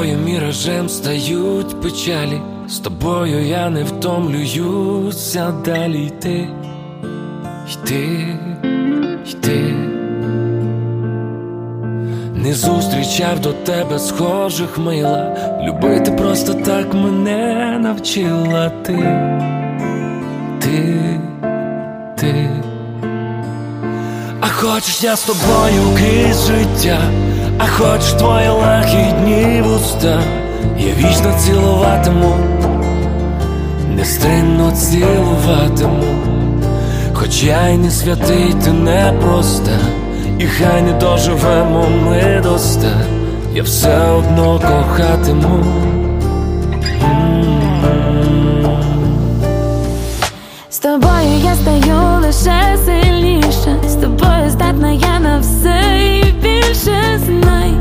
тобою міражем стають печалі, з тобою я не втомлююся далі йти, йти, йти. Не зустрічав до тебе схожих мила, любити просто так мене навчила ти, ти. А хочеш я з тобою крізь життя, а хочеш твої лагідні вуста, я вічно цілуватиму, нестримно цілуватиму. Хоч я й не святий, ти не проста, і хай не доживемо ми до ста, я все одно кохатиму. З тобою я стаю лише сильніше, з тобою здатна я на все і більше. Знай,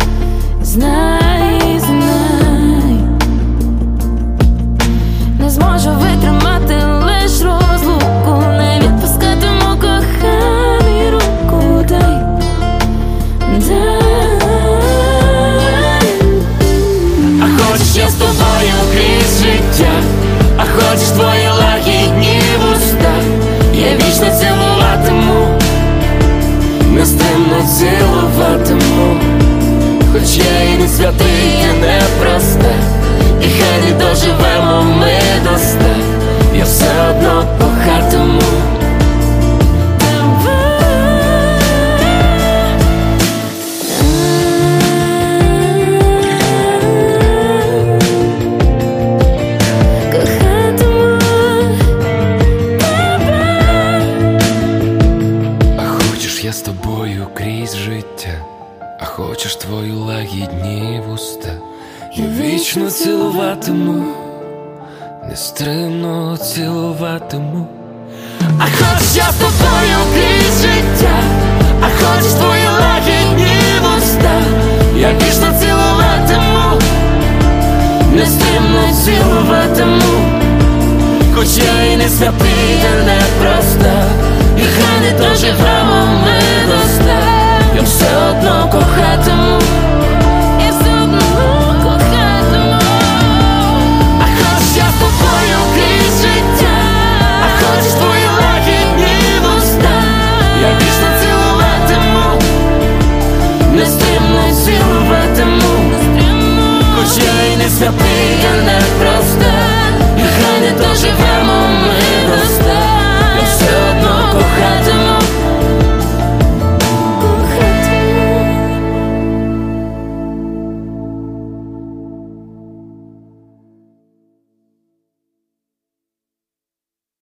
знай, знай, не зможу витримати лиш розлуку, не відпускатиму коханий руку. Дай, дай. А хочеш я з тобою крізь життя, а хочеш твої лагідні вуста, я вічно цілуватиму, нестримно цілуватиму. Хоч я і не святий, і не проста, і хай не доживемо ми до ста, я все одно кохатиму. Я з тобою крізь життя, а хочеш твої лагідні вуста, я вічно цілуватиму, нестримно цілуватиму. А хочеш я з тобою крізь життя, а хочеш твої лагідні вуста, я вічно цілуватиму, нестримно цілуватиму. Хоч я і не святий, та не проста, і хай не доживемо ми до ста, я все одно кохаю.